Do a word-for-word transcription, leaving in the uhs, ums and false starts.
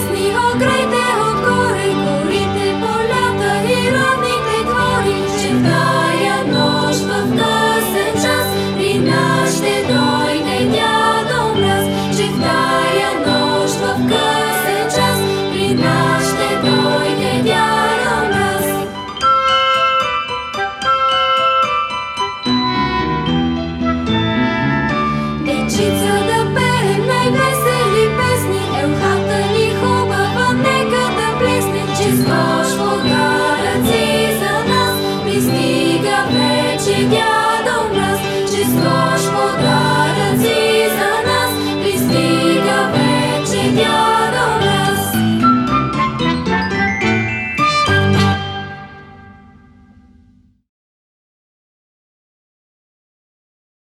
песни, о, грайте отгоре, горите, полята и равните двори, че в тая нощ в късен час при нас ще дойде дядо Мраз, че в тая нощ в късен час при нас ще дойде дядо Мраз. Дечица, да пеем най-весели песни, елхата ни хубава, нека да блесне, че с нощ вода